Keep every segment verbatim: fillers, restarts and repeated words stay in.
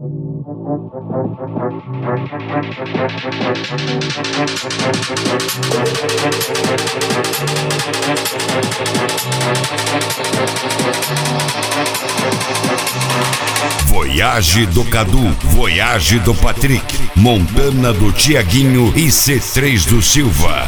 Voyage do Cadu, Voyage do Patrick, Montana do Tiaguinho e C três do Silva.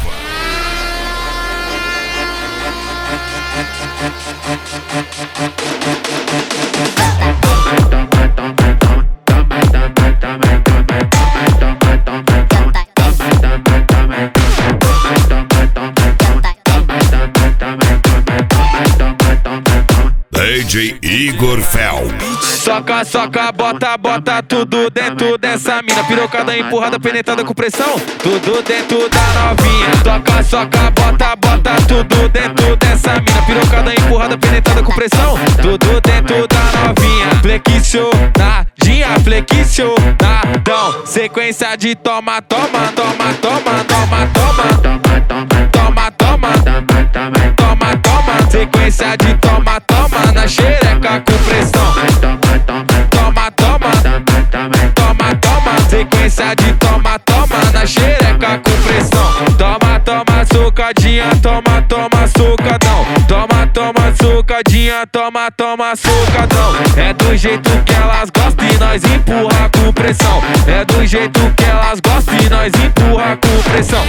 D J Igor Fel. Soca, soca, bota, bota tudo dentro dessa mina. Pirocada, empurrada, penetrada com pressão, tudo dentro da novinha. Soca, soca, bota, bota tudo dentro dessa mina. Pirocada, empurrada, penetrada com pressão, tudo dentro da novinha. Flexionadinha, flexionadão. Sequência de toma, toma, toma, toma, toma, toma. Toma, toma, toma, toma. Sequência de toma, toma na xereca com pressão. Toma, toma, toma, toma. Sequência de toma, toma na xereca com pressão. Toma, toma, sucadinha, toma, toma, sucadão. Toma, toma, sucadinha, toma, toma, sucadão. É do jeito que elas gostam e nós empurra com pressão. É do jeito que elas gostam e nós empurra com pressão.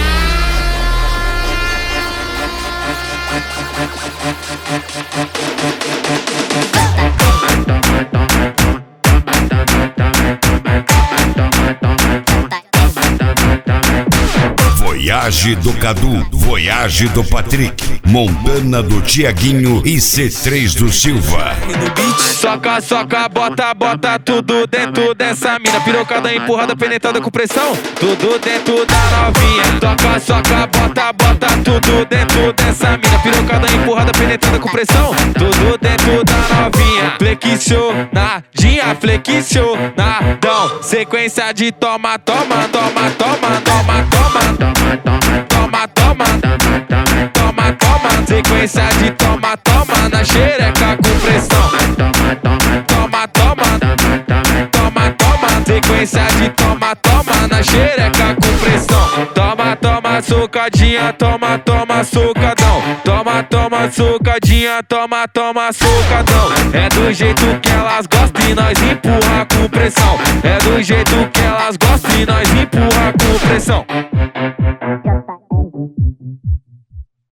Voyage do Cadu, Voyage do Patrick, Montana do Tiaguinho e C três do Silva. Soca, soca, bota, bota tudo dentro dessa mina. Pirocada, empurrada, penetrada com pressão, tudo dentro da novinha. Soca, soca, bota, bota tudo dentro dessa mina. Pirocada, empurrada, penetrada com pressão, tudo dentro da novinha. Flexionadinha, flexionadão. Sequência de toma, toma, toma, toma, toma, toma. Toma, toma, toma, toma. Sequência de toma, toma na xereca com pressão. Toma, toma, toma, toma. Sequência de toma, toma na xereca com pressão. Toma, toma, sucadinha, toma, toma, sucadão. Toma, toma, sucadinha, toma, toma, sucadão. É do jeito que elas gostam e nós empurra com pressão. É do jeito que elas gostam e nós empurra com pressão.